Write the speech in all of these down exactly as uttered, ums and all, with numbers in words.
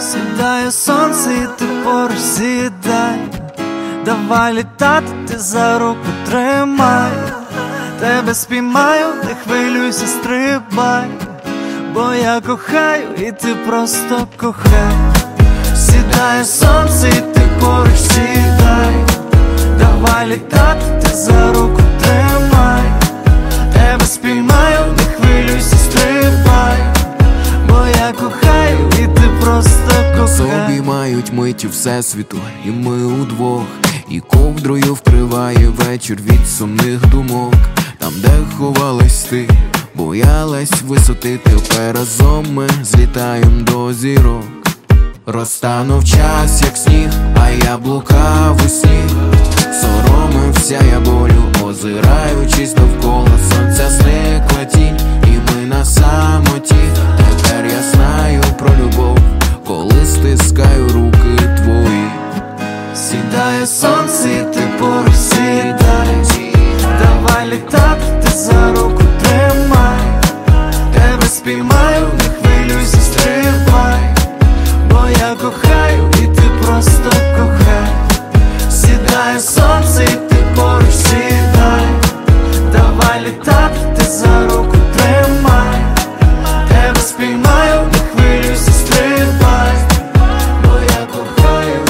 Сідає сонце і ти поруч сідай, давай літати, ти за руку тримай. Тебе спіймаю, не хвилюйся, стрибай, бо я кохаю і ти просто кохай. Сідає сонце і ти поруч сідай, давай літати, ти за руку тримай. Тебе спіймаю, не хвилюйся, стрибай, бо я кохаю і ти просто кохай. Обіймають миті всесвіту, і ми удвох, і ковдрою вкриває вечір від сумних думок. Там, де ховалась ти, боялась висоти, тепер разом ми злітаєм до зірок. Розтанув час, як сніг, а я блукав у сні. Соромився я болю, озираючись довкола. Сонця зникла тінь, і ми на самоті. Тепер я знаю про любов, коли стискаю руки твої. Сідає сонце і ти поруч сідай, давай літати, ти за руку тримай. Тебе спіймаю, не хвилюйся, стрибай, бо я кохаю і ти просто кохай. Сідає сонце і ти поруч сідай, давай літати, ти за руку тримай. Тебе спіймаю, не хвилюйся, стрибай, бо я кохаю.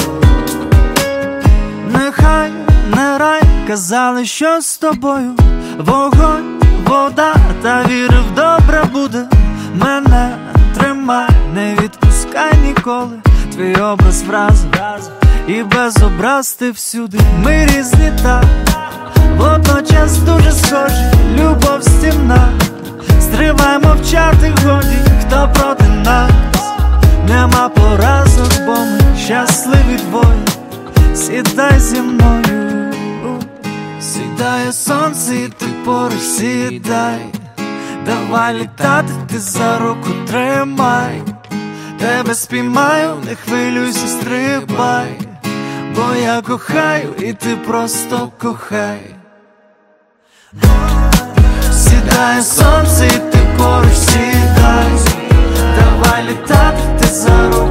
Нехай не рай, казали, що з тобою вогонь, вода, та вірив, добре буде. Мене тримай, не відпускай ніколи. Твій образ вразив, і без образ ти всюди. Ми різні, так, водночас дуже схожі. Любов стімна, стривай, мовчати годі. Хто проти нас, нема поразок, бо ми щасливі двоє. Сідай зі мною. Сідає сонце і ти поруч сідай, давай літати, ти за руку тримай. Тебе спіймаю, не хвилюйся, стрибай, бо я кохаю і ти просто кохай. Сідає сонце і ти поруч сідай, давай літати, ти за руку